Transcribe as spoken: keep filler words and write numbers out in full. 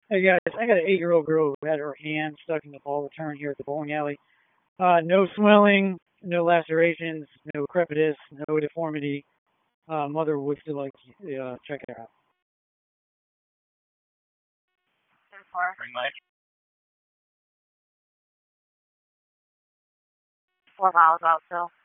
Hey guys, I got an eight-year-old girl who had her hand stuck in the ball return here at the bowling alley. Uh, no swelling, no lacerations, no crepitus, no deformity. Uh, mother would still like to uh, check it out. Four. Green light. Four miles out still.